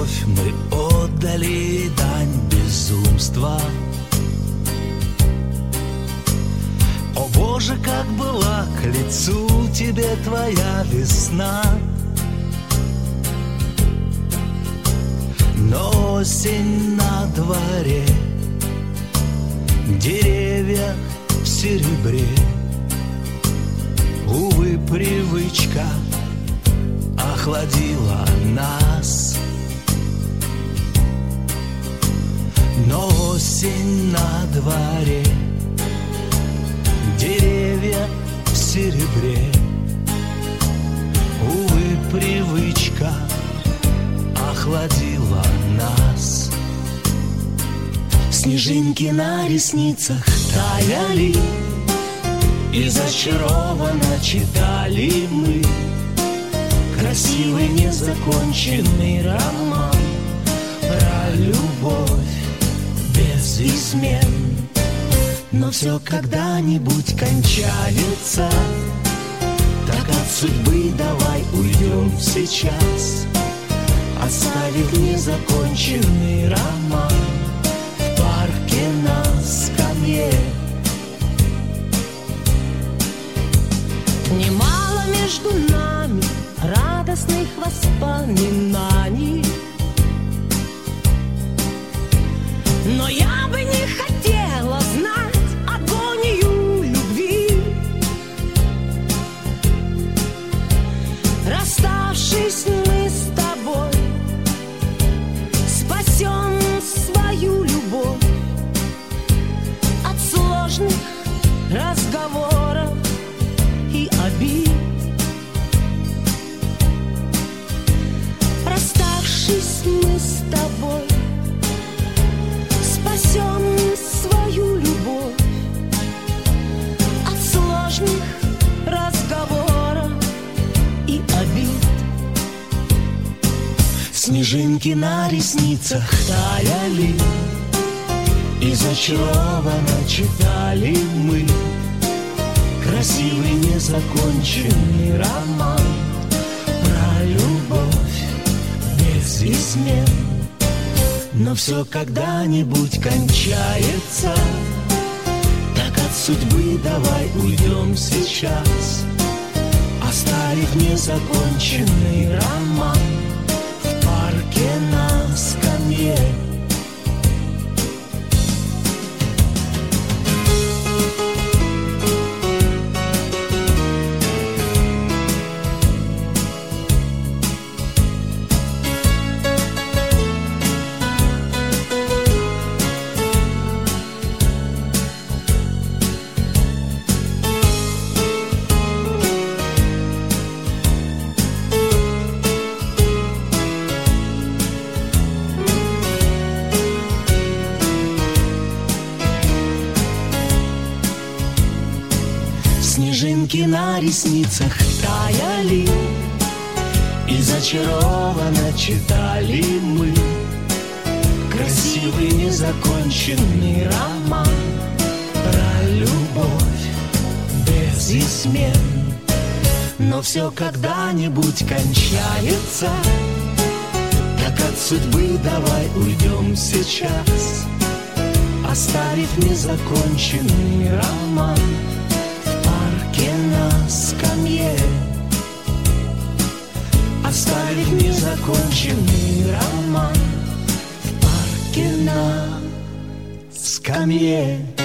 любовь мы отдали дань безумства. О Боже, как была к лицу тебе твоя весна. Но осень на дворе, деревья в серебре. Увы, привычка охладила нас. Но осень на дворе, деревья в серебре. Увы, привычка охладила нас. Снежинки на ресницах таяли, и зачарованно читали мы красивый незаконченный роман про любовь без измен. Но все когда-нибудь кончается, так от судьбы давай уйдем сейчас, оставив незаконченный роман в парке на скамье. Немало между нами радостных воспоминаний, но я бы не хотела знать агонию любви. Расставшись мы с тобой, спасем свою любовь от сложных разговоров и обид. Расставшись мы с тобой, спасем свою любовь от сложных разговоров и обид. Снежинки на ресницах таяли, и зачарованно читали мы красивый незаконченный роман про любовь без измен. Но все когда-нибудь кончается, так от судьбы давай уйдем сейчас, оставив незаконченный роман в парке на скамье. Снежинки на ресницах таяли, и зачарованно читали мы красивый незаконченный роман про любовь без измен. Но все когда-нибудь кончается, так от судьбы давай уйдем сейчас, оставив незаконченный роман на скамье. Оставив незаконченный роман в парке на скамье.